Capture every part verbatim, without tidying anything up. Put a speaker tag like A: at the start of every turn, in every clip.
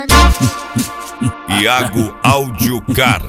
A: Iago Audiocar.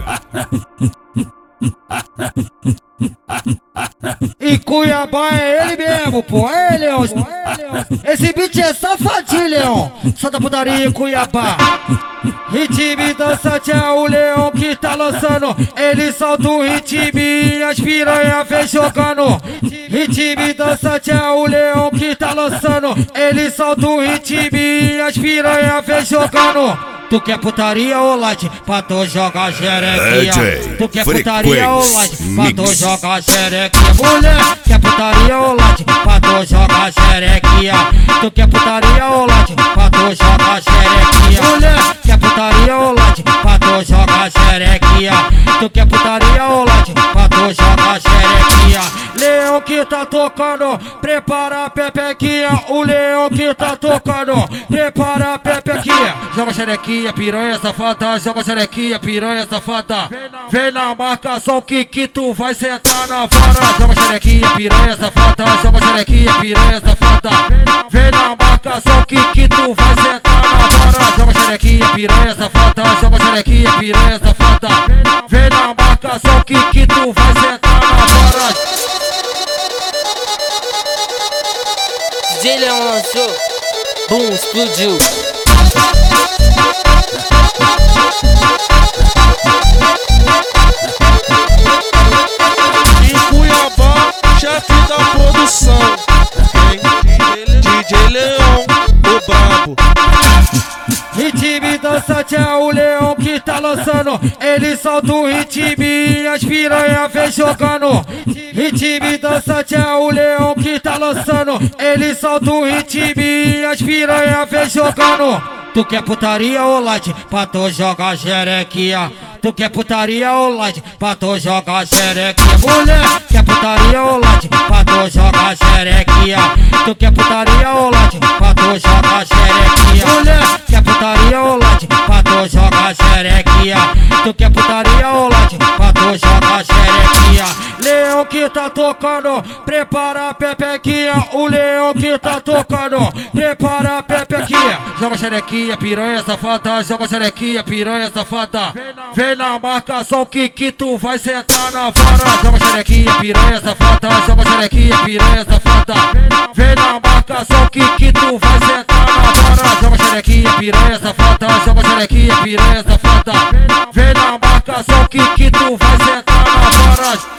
B: Em Cuiabá é ele mesmo, pô, é ele, Leão. Esse beat é safadinho, Leão. Só da putaria em Cuiabá. Ritmo dançante é o Leão que tá lançando. Ele solta o ritmo e as piranha vem jogando. Ritmo dançante é o Leão que tá lançando. Ele solta o ritmo e as piranha vem jogando. Tu quer putaria ou light? Pra tu jogar xerequinha. Tu quer putaria ou light? Pra tu jogar xerequinha. Mulher, quer putaria ou light? Pra tu jogar xerequinha. Tu quer putaria ou light? Pra tu jogar xerequinha. Mulher, quer putaria ou light? Pra tu jogar xerequinha. Tu quer putaria ou light? Pra tu jogar xerequinha. Leão que tá tocando, prepara a pepequinha. O leão que tá tocando, prepara a pepequinha. Joga xerequinha, piranha safada. Joga xerequinha, piranha safada. Vem na marcação que que tu vai sentar na vara. Joga xerequinha, piranha safada. Joga xerequinha, piranha safada. Vem na marcação que que tu vai sentar na vara. Joga xerequinha, piranha safada. Joga xerequinha, piranha safada. Vem na marcação que que tu vai sentar na vara.
C: D J Leão lançou, boom, explodiu.
D: Em Cuiabá, chefe da produção, D J Leão, o brabo.
B: Ritmo dançante é o Leão que tá lançando. Ele solta o ritmo e as piranha vem jogando. Ritmo dançante é o Leão que tá lançando. Ele solta o ritmo e as piranha vem jogando. Tu quer putaria ou light? Pra tu jogar xerequinha. Tu quer putaria ou light? Pra tu jogar xerequinha. Mulher, quer putaria ou light? Pra tu jogar xerequinha. Tu quer putaria ou light? Pra tu jogar xerequinha. Mulher, quer putaria ou light? Pra tu jogar xerequinha. Tu quer putaria ou light? Pra tu jogar xerequinha. Leão que tá tocando, prepara a pepequinha. O leão que tá tocando, prepara a pepequinha. Joga xerequinha, piranha safada. Joga xerequinha, piranha safada. Vem na marcação que que tu vai sentar na vara. Joga xerequinha, piranha safada. Joga xerequinha, piranha safada. Vem na marcação que que tu vai sentar na vara. Joga xerequinha, piranha safada. Joga xerequinha, piranha safada. Vem na marcação que que tu vai